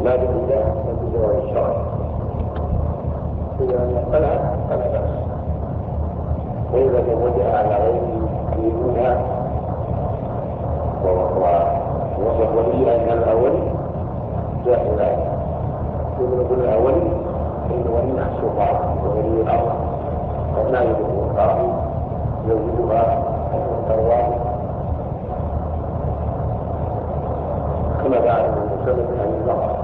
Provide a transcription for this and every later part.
لا بالله وبالجواب الشرعي. إذا قلع فلا بأس، وإذا زوجها على غير دينها ووصف وليها من الأول جاء ذلك. يقول الأول إن ولي السلطان وولي الأمر والنائب القاضي يوجدها الثروات كما بعد المسلم عن المرأة،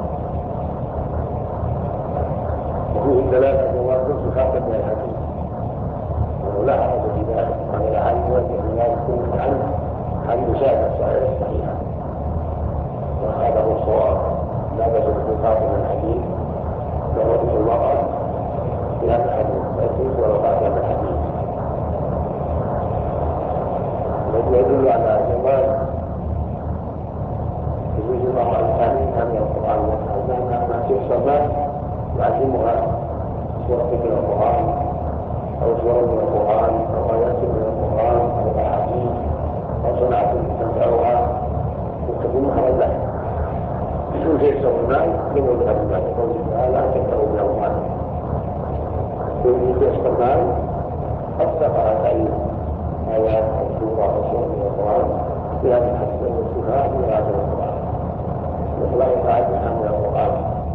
وفيه ثلاثة جواز صفات من الحديث ولا حرج في ذلك، ولا حرج في ذلك عن مشاهد الصحيحة، وهذا هو الصواب. لا بأس بصفات من الحديث ووجه المرأة في هذا الحديث ولو بعد الحديث، يدل على جواز تزوج المرأة الثانية من القرآن والسنة، ما تحصل يعلمها سورة من القرآن أو سورة من القرآن أو آيات من القرآن أو أحاديث أو صنعة تنفعها وتكون محرزة بدون تيسر المال يقول لها المال يقول لها لا تكروا من المال بدون تيسر المال أصدقها تعليم آيات أو سورة أو سورة من القرآن في هذا الحديث والصفات من هذا القرآن ولا يتعدها من القرآن.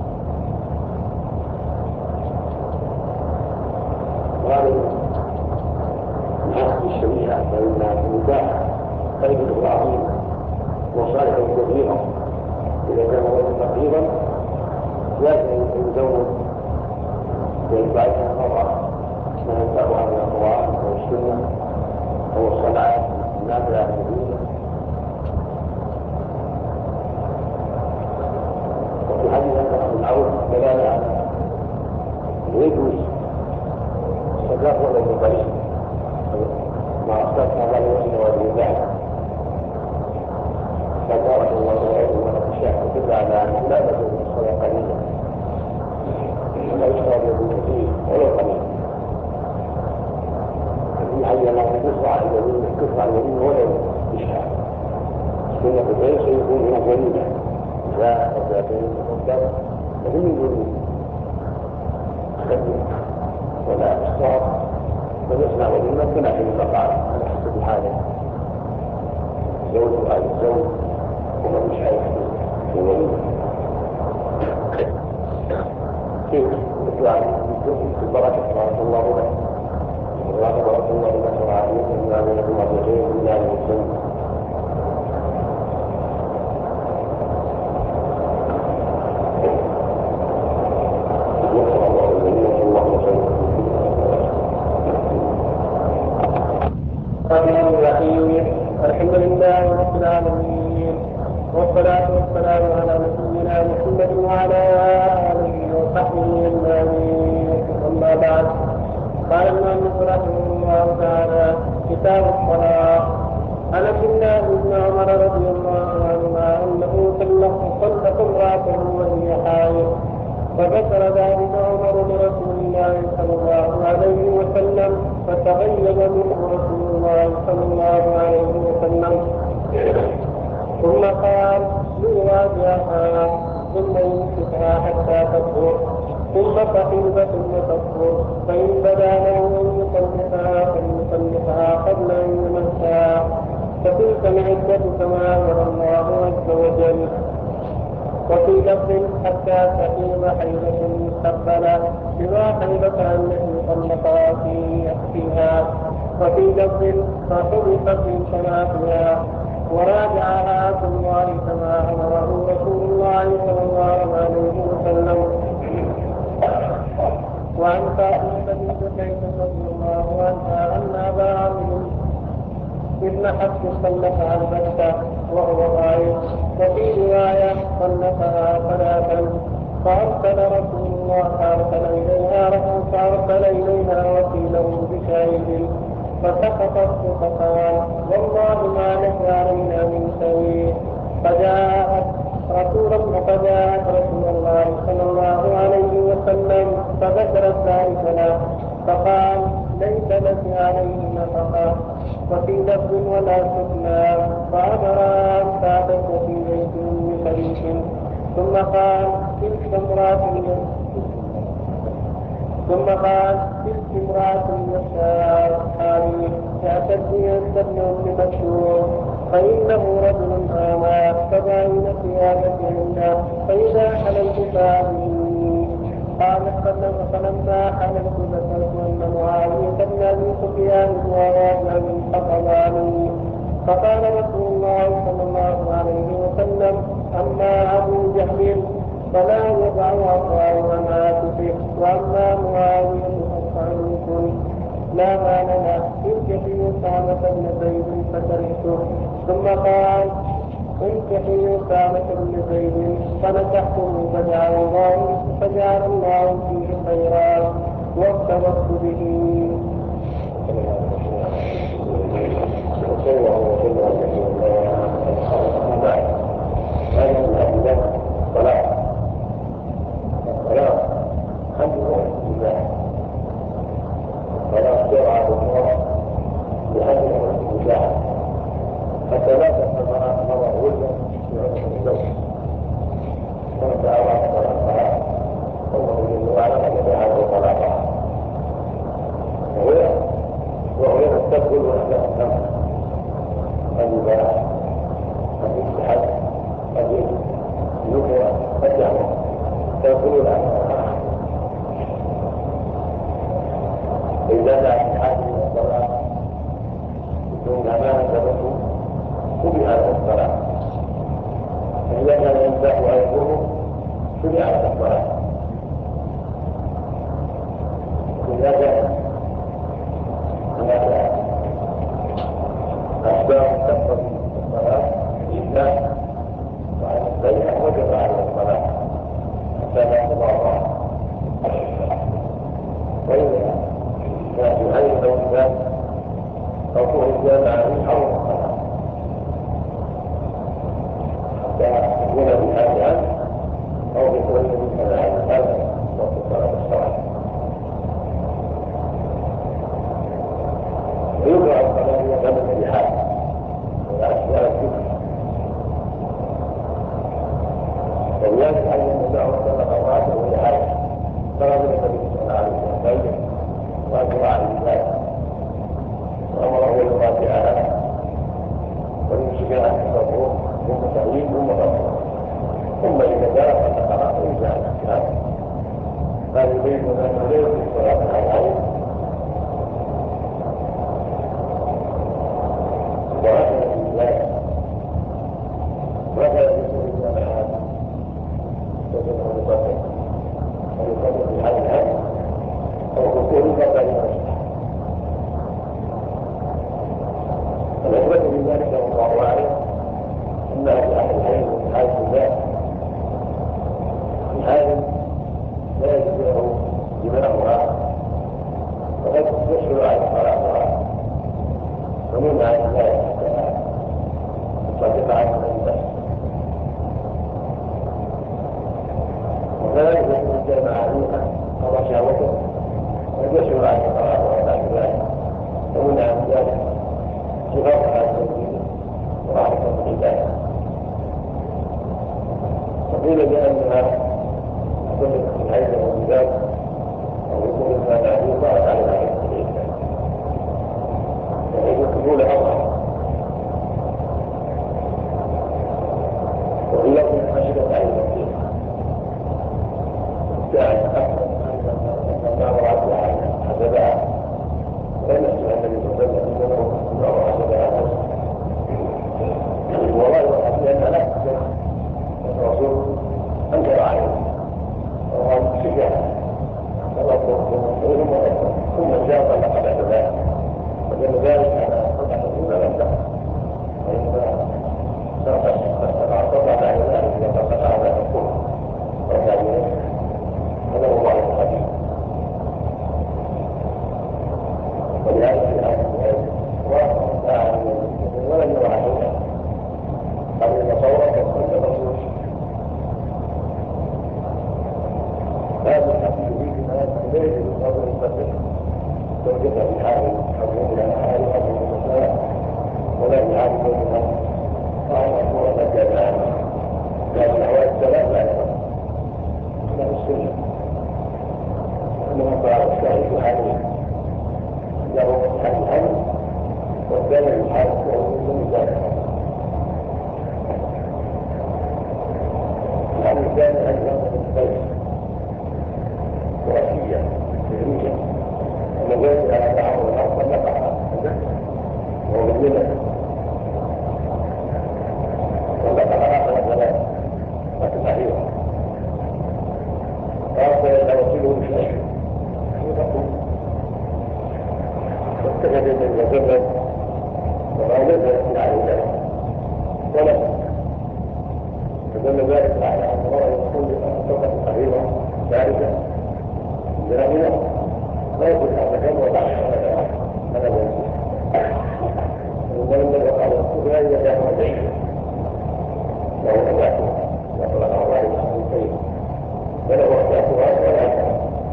وهذا من حسب الشريعة، فإن النكاح فائدته عظيمة وصالحه كثيرة. إذا كان الرجل فقيرا لازم يزوج ويبعدها المرأة ما ينفعها من القرآن أو السنة أو الصنعات النافعة الجديدة. وفي حديث بن عوف دلالة على يجوز الصداق ولا القريب ما أصدقنا على الوجه والميزان، فبارك الله عليه والأشياء تدل على أن لا بد من الصلاة قليلا ولا يشرب بالكثير ولا قليل. في حي ما تقص على اليمين ولا إشكال. سنة البيت سيكون هو قليلا جاء وجاءتين وقدر فهم يقولون خدمة ولا إصرار ونسمع وليمة تنحي المقال على حسب حاله زوج وآل الزوج ومن شايف في وليمة كيف يطلع في البركة بارك الله له بارك الله له وعليه وعلى الله بخير من أهل السنة. الحمد لله رب العالمين، والصلاة والسلام على نبينا محمد وعلى آله وصحبه أجمعين. أما بعد، قال المؤلف رحمه الله تعالى: كتاب الصلاة. عن عبد الله بن عمر رضي الله عنهما أنه طلق امرأته وهي حائض، فذكر ذلك عمر لرسول الله صلى الله عليه وسلم، فتغيب منه رسول الله صلى الله عليه وسلم، ثم قال: ليراجعها ثم يمسكها حتى تطهر، ثم تحيض ثم تطهر، فإن بدا له أن يطلقها فليطلقها قبل أن يمسها، فتلك العدة كما أمر الله عز وجل. وفي لفظ: حتى تحيض حيضة مستقبلة سوى حيضتها التي طلقها فيها. وفي لفظ: فحرقت من صلاتها وراجعها في الله كما أمره رسول الله صلى الله عليه وسلم. وعن فاطمة بنت قيس رضي الله عنها أن أبا عمرو ابن حفص طلقها البتة وهو غائب، وفي رواية طلقها ثلاثا، فأرسل إليها وكيله بشاهد فسقطت فقال: والله ما لك علينا من سبيل. فجاءت رسول الله صلى الله عليه وسلم فذكرت ذلك له، فقال: ليس لك عليه نفقة. وفي لفظ: ولا سكنى. فأمر أن تعتد في بيت أم خليف، ثم قال: ثم قال تلك امرأة يخشى أصحابي تعتدي أن ابن أم مكتوم فإنه رجل أعمى فباين ثيابك عنده فإذا حللت فأذني. قالت فلما حللت ذكرت أن معاوية بن أبي سفيان وراجع فقضاني. فقال رسول الله صلى الله عليه وسلم أما أبو جهل فلا يضع أصاه عن عاتقه وأما معاوية فافعلوكم لا مال له انكحي أسامة بن زيد فكرهته. ثم قال انكحي أسامة بن زيد فنكحته فجعل الله فيه خيرا وارتبطت به. حتى لا تفهم مرة ولدا في عمر الزوج ومتى أراد طلاقها الله جل وعلا قد جعله طلاقها وهو يستقبل وحده الأمر قد يباع قد يستحب قد ينكر قد يعمر فيقول الأمر إذا دعت الحاجة إلى الطلاق بدون أمانة له تبع على الصلاة فإذا كان يمزح ويقوم تبع على الصلاة إذا كان هناك أسباب تقتضي الصلاة الإمساك وعن السيئة وجب على الصلاة حتى لا تضاعف وإذا كان في حي أو إمساك أو الجامعة عليه حول الصلاة يكون بهذا أو بكل من هذا وقت صلاة الصلاة ويقرأ الصلاة يغلب بحال والأشياء الكفر ولذلك أن النبي صلى الله عليه وسلم طلب النبي صلى الله عليه وسلم وأجرى عليه ذلك وأمره بالرافعة ويمسك عن التصوف ثم تأويل ثم تصوف ثم إذا جاء فالقراء ويجعل الكلام هذا يريد أن يريد الصلاة على العين وهكذا في ذلك وهكذا يكون الجامعات تجد أن يصدق في حال العين أو كل قبل المسجد العبرة بذلك والله أعلم أنها في أهل العلم وفي حال الناس في حال لا يجب له دماؤها وقد يشعر على صلاتها ومن عن الله حتى تصدق عنه الناس وكذلك يكون الجامع عليها قضى شهوته وقد يشعر على صلاتها بعد ذلك ومن عن ذلك صفات هذا الدين ورحمة العباد وقيل بأنها تدل في العيد والميلاد أو يكون ما نعلم ضاعت على العيد والميلاد وهي قبول أمر وهي من خشية عين الدين كان أكثر من ما وعد عنها حسبها لا نسمع النبي صلى الله عليه وسلم ما وعدها والله يرحب لأنها لا تكون الرسول أنكر عليه وهو شجاع ثم جاء طلق بعد ذلك وجل ذلك على قطعة الأولى لم تكن وإنما قطع بعد ذلك إذا قطع على الكل وكان هذا هو الله الحديث ولهذا في هذه الآية واقع تعالى ولم يرى حوله هذه المصورة وكل رسول هذا الحديث يريد ما إليه بالقدر المستقيم توجدها في حال حكم لها حال حكم المسألة ولا في حال كونها قال أقول لك يا جماعة هذه الأحوال الثلاث لا يرى كان أجمع البيت وأشياء سرية أما ذلك على تعامل الأرض فلقى وهو بالمنى فلقى آخر ثلاث فتحيرا قال سيتوكله شيء فاتخذ من يتبت وغالبا عليه ولم فدل ذلك على أن الله يكون فقط صغيرا ذلك جامعا لا يكون هذا كم وضع هذا ومن نبقى على الكفر أن يكون بعيدا وهو أباته يطلق الله عن الخير وله أحداثها ولا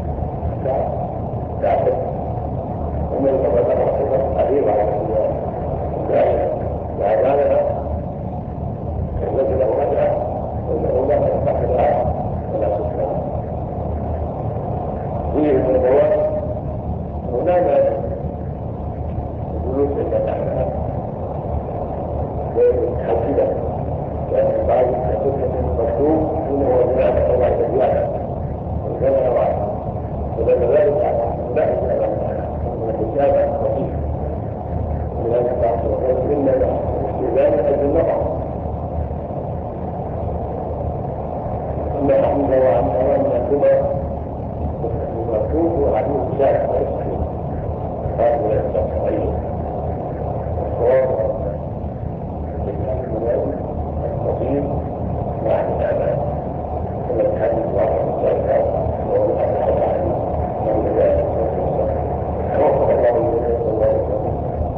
تعتد ومن قبل رحمة قريبا على ذلك وعبادها الذي له رجعه وانه لا ينفق لها ولا سكرها فيه من الفوائد هناك الجلوس عند تعملها ويتحدث لان بعض الكتب المكتوب انه بناء الله زياده وكان واحد ودل ذلك على لا اجابه من الاجابه الخفيفه ولذلك بعض الرجل منا استئذان اجل النظر أما حمد وعن أمام الكبر المكتوب وعدوه شاك ويصحيح هذا لا يستطيع الصواب الخطير مع الأعمال كما الحديث واحد الشركات وهو الأحد عنه من ذلك وفق الله الجميع صلى الله عليه وسلم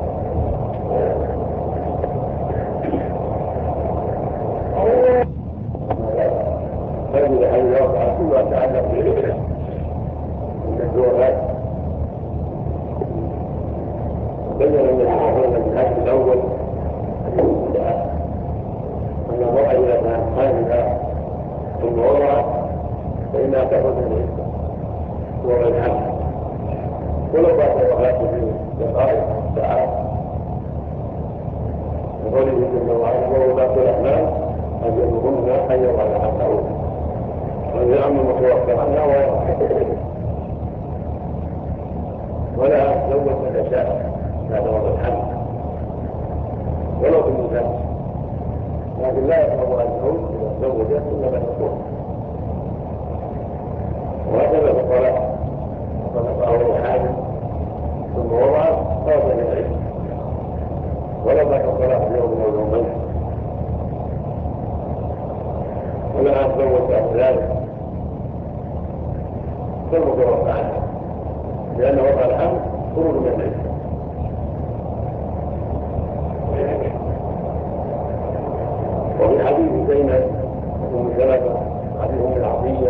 فإن أن يوقع كل ما تعلق به من الدورات بين من يحضرون من هذا الأول أن المرأة إذا كانت حاملة ثم وضعت فإنها تخرج من وضع الحمل ولو بعد وفاته بدقائق ساعات وقوله جل وعلا وولاة الأحمال أجلهن أن يضعن حملهن ويعم المتوفى عنها ولا تزوج من شاء بعد وضع الحمل ولو في النساء لكن لا يقرب الزوج اذا تزوجت الا بعد الطهر وهكذا في الطلاق طلقه حامل ثم وضعت خرج من العلم ولو بعد الطلاق بيوم او يومين ولا تزوج بعد ذلك فالمتوفى عنها لأن وضع الحمل خروج من العلم وفي حديث زينب ام سلمة حديث ام العطية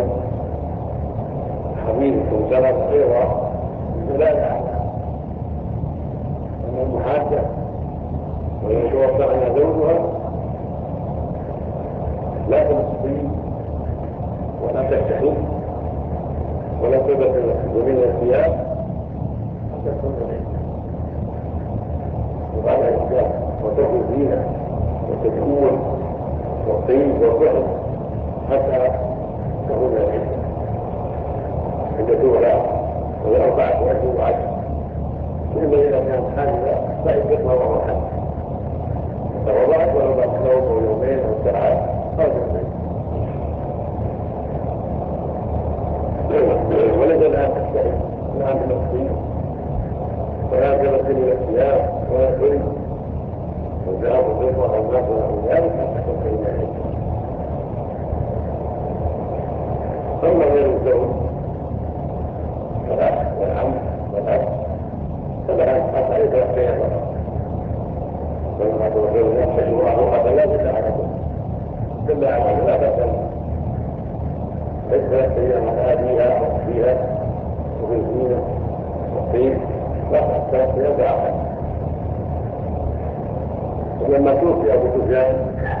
حديث ام سلمة أيضا دلالة على أن المحادة ويتوفى عنها زوجها لا تمسكين ولا تكتحل ولا تبت من الثياب حتى تكون العلم وبعد الإسلام وتأخذ زينة وتكون والطيب والفعل حتى تكون العلم عند دولة والأربعة وعشر وعشر إما إذا كانت حاملة فإذا وهو حامل فوضعت ولو بعد يوم أو يومين أو ساعات خرج البيت ولد الآن تستحي الآن من الطيب ولا تغسل إلى الثياب ولا تريد والذهب والفضة أو الناس ونحو ذلك حتى تكون العلم أما غير الزوج فالأخ والعم والأب فلا حتى يتوفي فقط فلما توفي نفسه الله حتى لا تتعرض كما على لا بأس عدة أيام على أبيها وأخيها وفي الزينة والطيب لا حتى يدعها ولما توفي أبو سفيان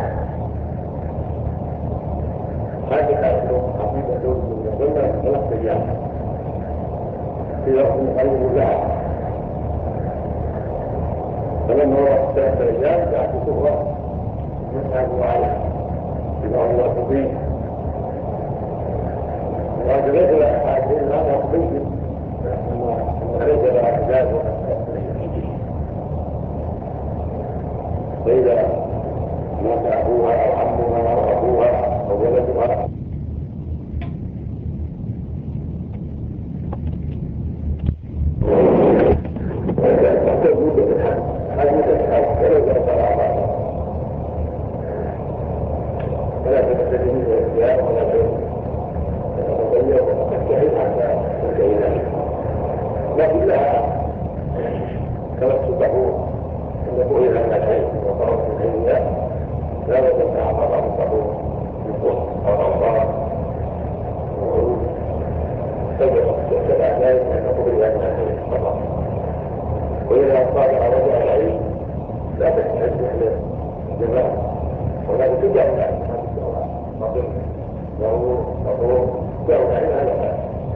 حدث عنه حبيبة من السنة 3 أيام في وقت قريب لها فلما وقت 3 أيام جاءت كفرة يسأل عليها بما هو طبيب وهذا ليس هذه هذا ممكن ليس لها علاج فإذا مات أبوها أو عمها أو أبوها أو ولدها فلا تستجيب الإسلام ولا تغير وتستعيد حتى تستعيد لكن لها توسطه أنه إذا كان شيء وطرف من عينها لا بد أن تعرض له بالقرب أو الأوطار وعروض تبع ذلك أن تقبل أنها شيء فقط وإذا أصابها رجع العين لا تستعد للجماعة ولا تدع العين مطلوب مطلوب دعوا العين على ذلك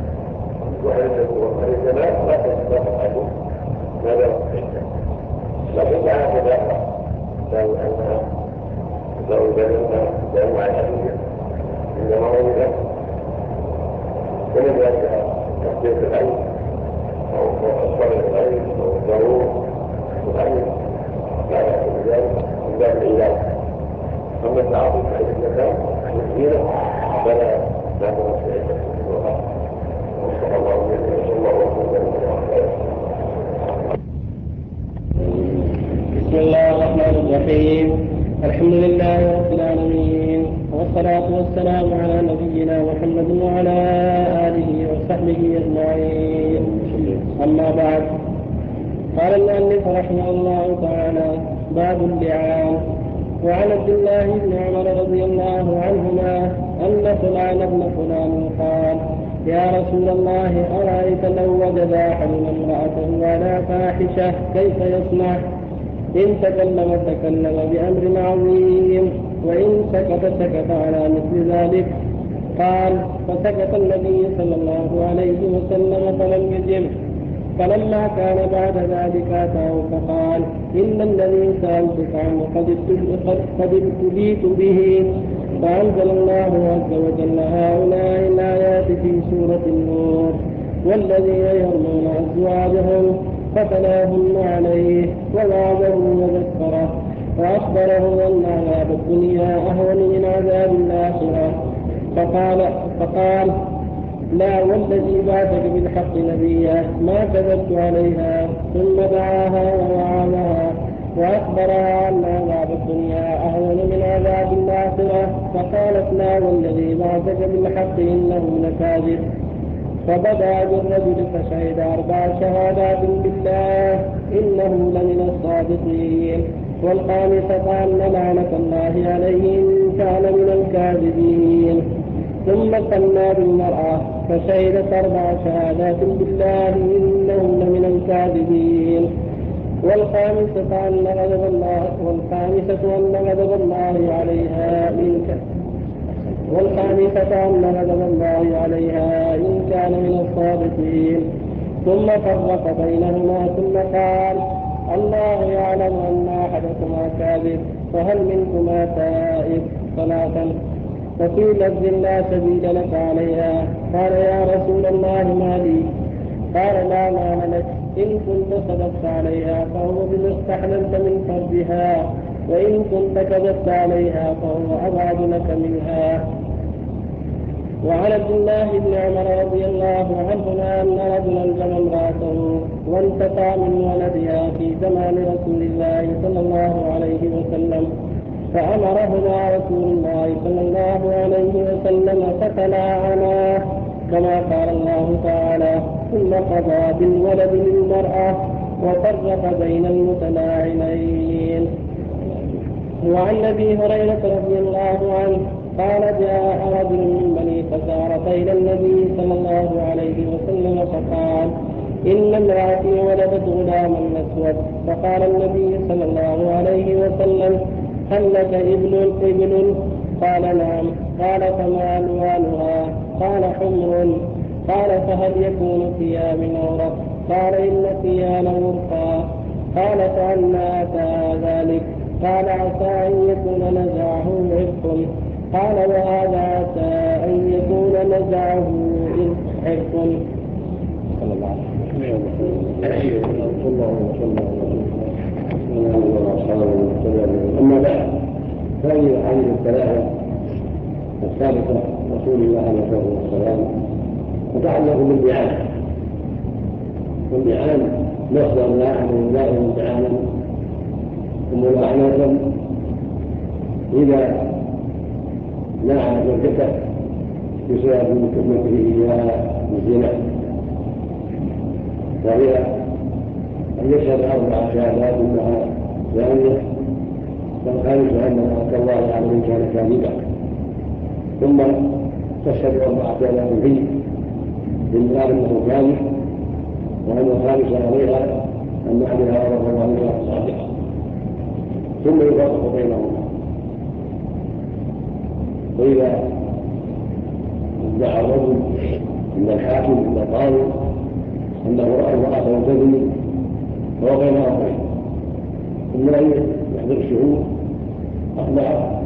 وعند الجماعة لا تستطيع ماذا يستطيع لكن تعالى كذا لو أنها لو جلسنا جمع الأدوية عندما ولد ومن ذلك تحقيق العين أو أصفر العين أو الضرور العين لا يأتي بذلك من باب العلاج أما التعاطي في المكان المسجد فلا تنسى الوقت وصلى الله عليه وسلم. بسم الله الرحمن الرحيم. الحمد لله رب العالمين والصلاة والسلام على نبينا محمد وعلى آله وصحبه أجمعين. أما بعد، قال المؤلف رحمه الله تعالى: باب اللعان. وعن عبد الله بن عمر رضي الله عنهما أن فلان بن فلان قال: يا رسول الله، أرأيت لو وجد أحدنا امرأته على فاحشة كيف يصنع؟ إن تكلم بأمر عظيم، وإن سكت على مثل ذلك. قال: فسكت النبي صلى الله عليه وسلم فلم يجب. فلما كان بعد ذلك أتاه فقال: إن الذي سألتك عنه قد ابتليت به. فأنزل الله عز وجل هؤلاء الآيات في سورة النور: والذين يرمون أزواجهم فتلاهن عليه ووعده وذكره وأخبره أن عذاب الدنيا أهون من عذاب الآخرة. فقال: لا والذي بعثك بالحق نبيا ما كذبت عليها. ثم دعاها ووعظها وأخبرها أن عذاب الدنيا أهون من عذاب الآخرة. فقالت: لا والذي بعثك بالحق إنه لكاذب. فبدأ بالرجل فشهد 4 شهادات بالله إنه لمن الصادقين، والخامسة أن لعنة الله عليه إن كان من الكاذبين. ثم ثنى بالمرأة فشهدت 4 شهادات بالله إنه لمن الكاذبين. والخامسة أن غضب الله عليها إن كان من الصادقين. ثم فرق بينهما ثم قال: الله يعلم أن أحدكما كاذب، فهل منكما تائب؟ 3. وفي لفظ: لا سبيل لك عليها. قال: يا رسول الله ما لي؟ قال: لا مال لك. إن كنت صدقت عليها فهو بما استحللت من فرجها، وإن كنت كذبت عليها فهو أبعد لك منها. وعن عبد الله بن عمر رضي الله عنهما أن رجلا جمع امرأته وانتفى من ولدها في زمان رسول الله صلى الله عليه وسلم، فأمرهما رسول الله صلى الله عليه وسلم فتلاعنا كما قال الله تعالى: ثم قضى بالولد للمرأة وفرق بين المتلاعنين. وعن أبي هريرة رضي الله عنه قال: جاء رجل من بني فزارة إلى النبي صلى الله عليه وسلم فقال: إن امرأتي ولدت غلاما أسود. فقال النبي صلى الله عليه وسلم: هل لك إبل؟ قال: نعم. قال: فما ألوانها؟ قال: حمر. قال: فهل يكون فيها من عرق؟ قال: إن فيها لورقا. قال: فأنى أتى ذلك؟ قال: عسى أن يكون نزعه عرق. قال وهذا عسى أن يكون نزعه إذ حرص. صلى الله عليه وسلم. أما بعد، هذه الأحاديث الثلاثة الثابتة رسول الله عليه الصلاة والسلام تتعلق بالدعاء، والدعاء مصدر لا امتعانا وملاعنة إذا نعى زوجته بسبب تهمته إياها بالزنا، وهي أن يشهد 4 شهادات أنها زانية، والخامسة أن الله عليه كان كاذبا، ثم تشهد 4 شهادات فيه بالله أنه كاذب، وأن الخامسة عليها أن عليها رضي الله عنها صادقة، ثم يفرق بينهما. وإذا ادعى الرجل عند الحاكم عند القاضي أنه رأى امرأة تزني فهو بين أمرين: إما أن يحضر الشهود 4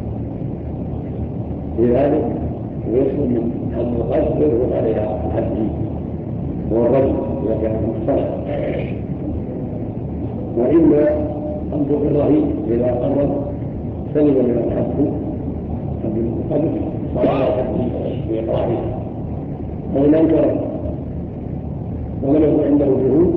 في ذلك ويسلم من حد القذف ويرفع عليها الحد هو الرجل إذا كان مختلف، وإما أن تقره إذا قرر سلم من الحد القذف صار على الحد بإقراره، وإن أنكره ولم يكن عنده شهود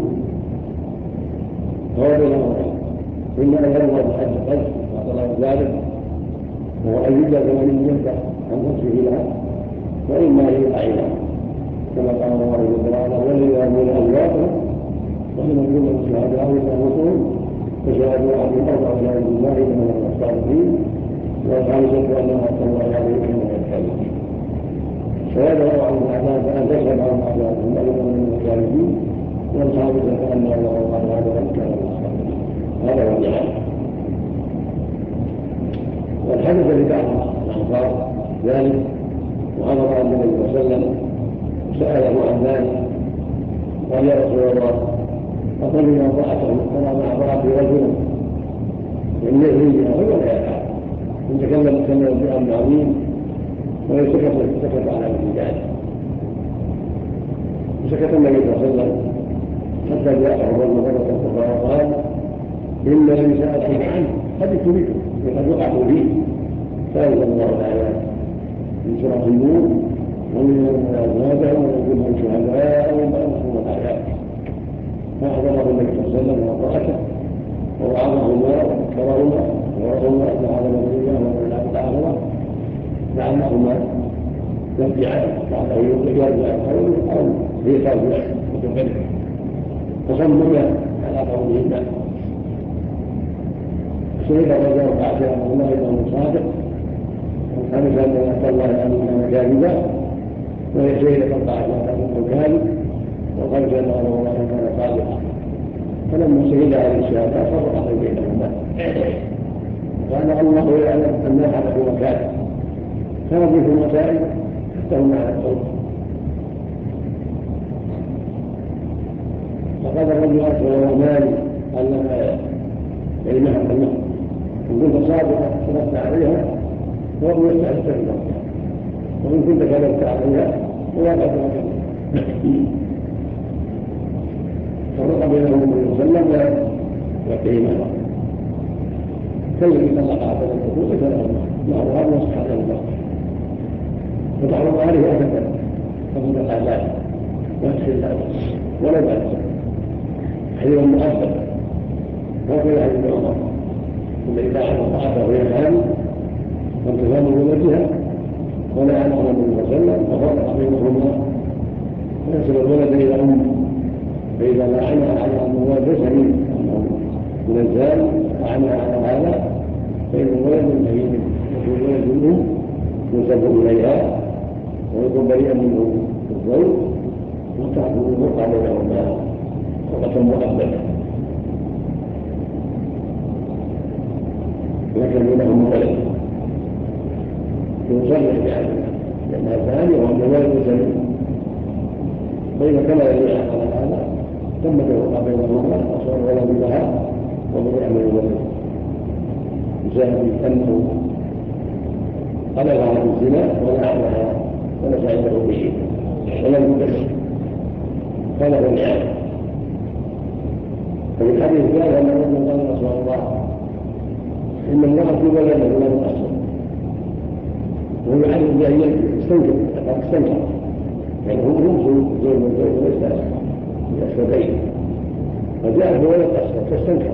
فهو بين أمرين: إما أن يرضى بحد القذف وقرر ذلك وهو أن يجعل 80 جلدة عن نفسه لها، وإما أن يطعنها كما قال الله جل وعلا: والذين يأمرون أزواجهم وهم يكونون شهداء أنفسهم فشهادة أحدهم 4 شهادات بالله إنهم من الصادقين، والخامسة أن الله عليه من الكاذبين. شهادة عن الأعمال أن تشهد عن أعمالهم أنهم من الكاذبين، والخامسة أن الله عليه كان من الصادقين. هذا هو الدعاء. والحدث لبعض الأنصار ذلك وأمر النبي صلى الله عليه وسلم سأله عن ذلك قال: يا رسول الله، أطلنا امرأته ترى مع امرأته رجلا من يزني هو لا يفعل، إن تكلم بأمر عظيم ويسكت على مثل ذلك. وسكت النبي صلى الله عليه وسلم حتى جاءه الرجل مرة أخرى وقال: إن النساء عنه قد ابتليتم وقد وقعتوا فيه، فأنزل الله تعالى في سورة النور: ومن أزواجهم ويكونون شهداء وأنفسهم الآيات. فأحضره النبي صلى الله عليه وسلم وقرأته ووعظهما وذكرهما ورأهما أن هذا النبي ومن الآخرة لعلهما يرجعان، لعله يرجع القول أو يقال وتقبله، فصمم على قولهما. سئل الرجل بعد أن الله إنه صادق، والخامسة أن أتى الله أن كان كاذبا، وهي شهد 4 شهادات أنه كاذب، والخامسة أن الله كان صادقا. فلما شهد هذه الشهادات فرق بينهما، قال: الله يعلم أن أحدكم كاذب، فهذه في المسائل حتى هم على الصوت. فقال الرجل: أسوأ مالي قال لها كلمها كلمة، إن كنت صادقا صدقت عليها وهو يستحق التكلم، وإن كنت كذبت عليها ووقعت مكانها. فرق بينهم النبي صلى الله عليه وسلم وكلمه كلمة الله قال تقول مثلا معروفات نصح على الله فتعرض عليه أبدا فقد الآباء ويدخل الآباء ولا بعد حيث مؤثر. وكذا حديث عمر: إن إذا عرف طاعته ويفهم فانتفام بولدها ولعنه النبي صلى الله عليه وسلم وفرق بينهما ويصل الولد إلى أمه، فإذا لعنها على أن الولد ليس من الزاني لعنها على هذا فإن الولد من يكون الولد منه ينسب إليها ويكون بريئا منه الزوج، وتحكم الوقع بينهما وقتا مؤبدا، لكن بينهم ولد يصرح بهذا لأنها ثانية وأن الولد سليم، فإذا كان يدعي على هذا تم الوقع بينهما وصار الولد لها وبرئ من الولد بسبب أنه قلب عن الزنا ولا عنها ولا سعيده به ولم يكتسب هذا هو النعم. ففي الحديث قال ان الرجل قال رسول الله ان الله في ولد ولم اصل وهو يعلم بان يستنكر فقد استنكر يعني هم زوج والزوج ليس بأسبابين فجاء بولد اصل فاستنكر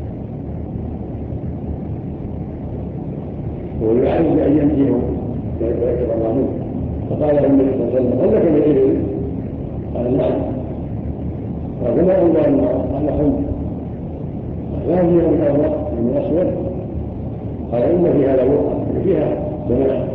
وهو يعلم بان ينجيه ويكتب الله منه فقال له النبي صلى الله عليه وسلم هل لك من ابل؟ قال نعم. قال فما الله قال حمد لا هي من الأرض من أسود قال إن فيها لوقع فيها سماء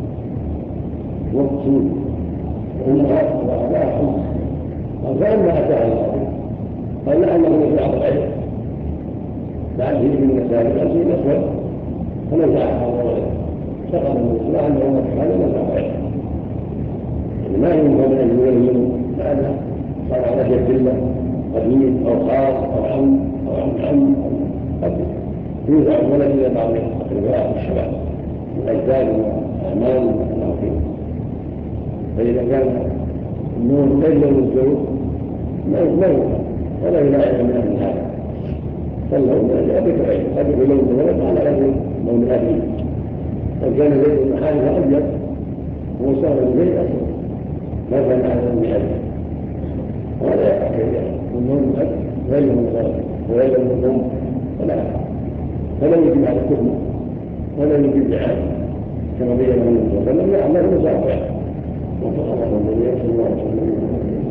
وقت أمها وأباها حمد قال فأما أتاها الله قال لأنه يجعل العلم بعد هي من المسائل قال شيء أسود فنزعها الله سقط من الإسلام أنه هذا نزع العلم ما يمكن أن يولي لأنه صار على جد الله قديم أو خاص أو عم أو عم قد يوزع الولد إلى بعض الأقرباء والشباب والأجداد والأعمال والأماكن. فإذا كان النور غير لون الزوج ما ينفع ولا يلاعب من أهل هذا فاللون قد يكون لون الولد على غير لون أبيه وكان زيد بن حارثة أبيض وصار زيد أسود ما كان على المئة وهذا يحتاج من الأب غير من الغرب وغير من الأم فلا يجب على التهمة ولا يجب لعاب كما بين من الزوج فلم يعمل مزافع وفق الله النبي صلى الله عليه وسلم